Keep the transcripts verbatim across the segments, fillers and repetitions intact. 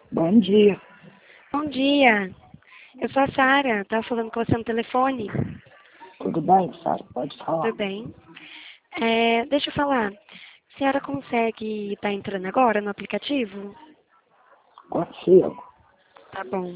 Bom dia. Bom dia. Eu sou a Sara. Estava falando com você no telefone. Tudo bem, Sara? Pode falar. Tudo bem? É, deixa eu falar. A senhora consegue estar entrando agora no aplicativo? Consigo. Tá bom.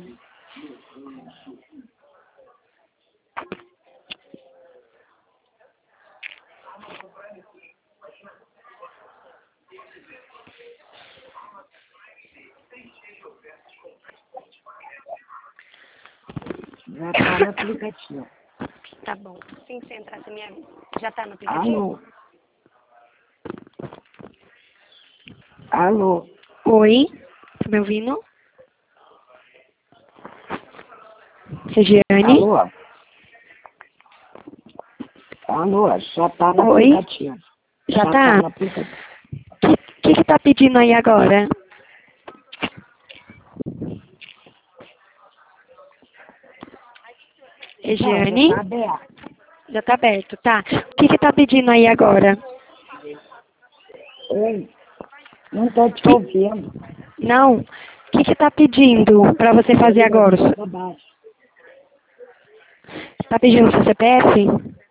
Já está no aplicativo. Tá bom. Assim que você entrar, você me avisa. Já tá no aplicativo? Alô? Alô? Oi? Tá me ouvindo? Regiane? Alô? Alô? Já está no Oi? aplicativo. Já Já tá? está no aplicativo. O que, que tá pedindo aí agora? Regiane? Não, já está aberto. Já tá aberto, tá. O que que tá pedindo aí agora? Oi? Não estou te Que- ouvindo. Não. O que que tá pedindo pra você fazer agora? Tá baixo. Tá pedindo seu C P F?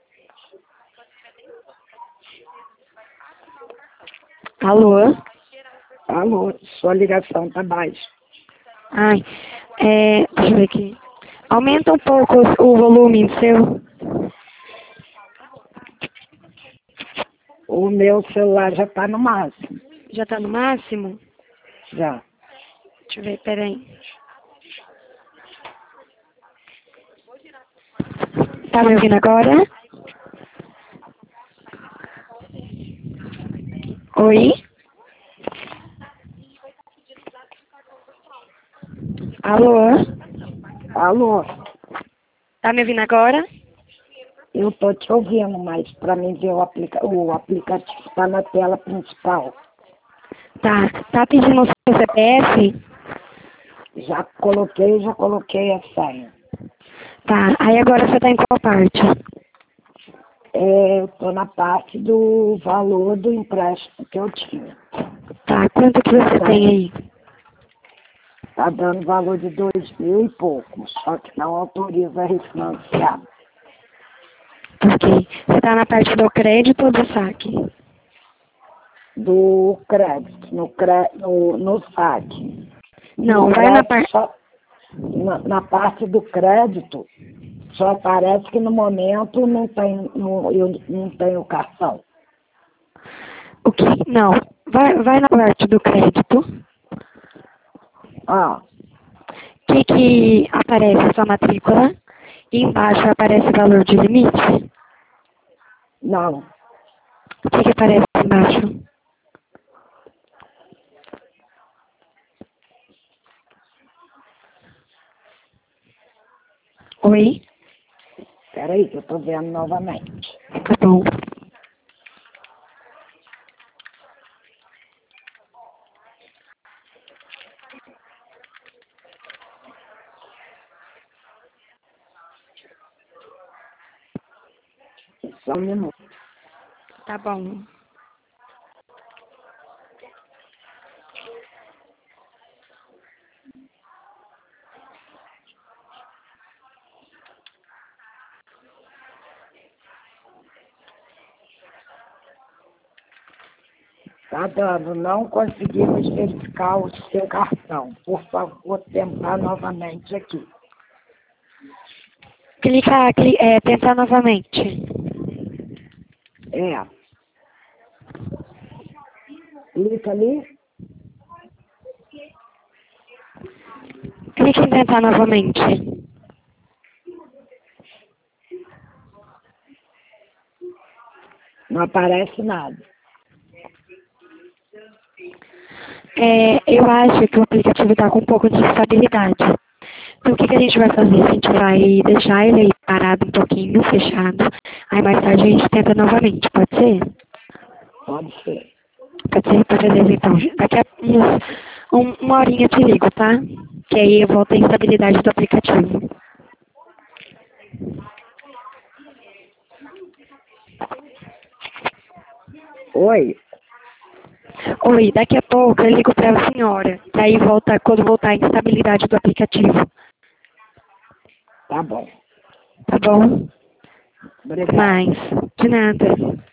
Alô? Alô? Sua ligação está baixa. Ai, é, deixa eu ver aqui. Aumenta um pouco o o volume seu. O meu celular já está no máximo. Já tá no máximo? Já. Deixa eu ver, peraí. Tá me ouvindo agora? Oi? Alô? Alô? Tá me ouvindo agora? Eu estou te ouvindo, mas para mim ver o, aplica o aplicativo está na tela principal. Tá. Tá pedindo o seu C P F? Já coloquei, já coloquei a senha. Tá. Aí agora você tá em qual parte? É, eu estou na parte do valor do empréstimo que eu tinha. Tá. Quanto que você tem aí? Está dando valor de dois mil e pouco, só que não autoriza a refinanciar. Ok. Você tá na parte do crédito ou do saque? Do crédito, no, cré, no, no saque. Não, No vai na crédito, parte... só, na, na parte do crédito, só parece que no momento não tem, não, eu não tenho cartão. O que? Não. Vai, vai na parte do crédito. Ah, O que que aparece a sua matrícula? E embaixo aparece o valor de limite? não. O que que aparece embaixo? Oi? Espera aí que eu estou vendo novamente. Tá bom. Só um minuto. Tá bom. Tá dando, não conseguimos verificar o seu cartão. Por favor, tentar novamente aqui. Clica, cli, é, tentar novamente. É. Clica ali. Clique em tentar novamente. Não aparece nada. É, eu acho que o aplicativo está com um pouco de instabilidade. Então, o que, que a gente vai fazer? A gente vai deixar ele aí parado um pouquinho, fechado. Aí, mais tarde, a gente tenta novamente. Pode ser? Pode ser. Pode ser? Então, beleza. Então, daqui a uns, um, uma horinha eu te ligo, tá? Que aí eu volto a instabilidade do aplicativo. Oi. Oi, daqui a pouco eu ligo para a senhora. Daí volta, quando voltar a instabilidade do aplicativo. Tá bom. Tá bom? Obrigada. Mais. De nada.